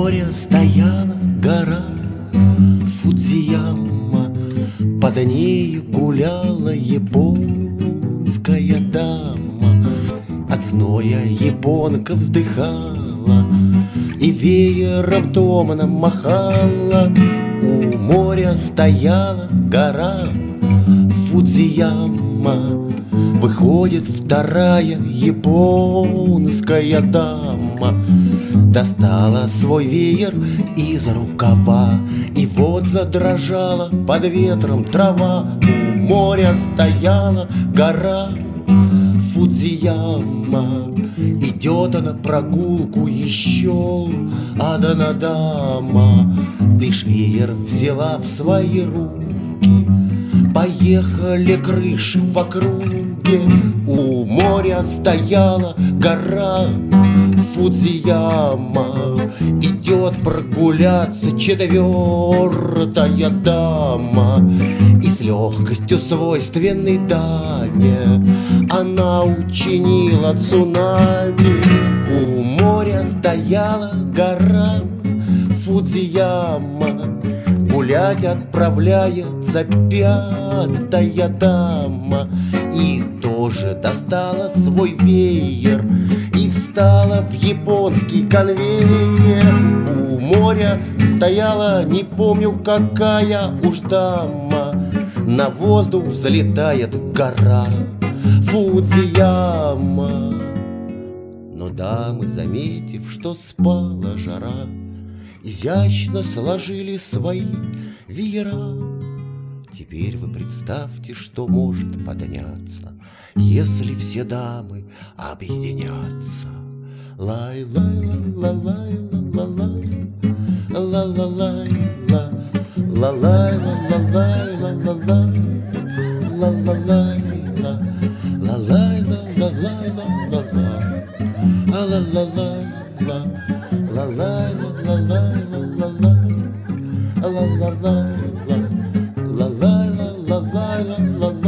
моря стояла гора Фудзияма, под ней гуляла японская дама. От зноя японка вздыхала и веером томно махала. У моря стояла гора Фудзияма, выходит вторая японская дама. Достала свой веер из рукава, и вот задрожала под ветром трава. У моря стояла гора Фудзияма, идет она прогулку еще одна дама. Лишь веер взяла в свои руки, поехали крыши в округе. У моря стояла гора Фудзияма, идет прогуляться четвертая дама. И с легкостью свойственной даме она учинила цунами. У моря стояла гора Фудзияма, гулять отправляется пятая дама. И тоже достала свой веер и встала в японский конвейер. У моря стояла, не помню какая уж дама. На воздух взлетает гора Фудзияма. Но дамы, заметив, что спала жара, изящно сложили свои веера. Теперь вы представьте, что может подняться, если все дамы объединятся. Лай-лай-ла-лай-ла-лай, ла-ла-лай-ла, ла-лай-ла-лай-ла-лай, ла-ла-лай-ла, ла-лай-ла-ла-лай-ла-ла, ла-ла-лай-ла, ла-лай-ла-лай-ла-лай, ла-ла-лай-ла, ла-лай-ла-лай-ла-лай.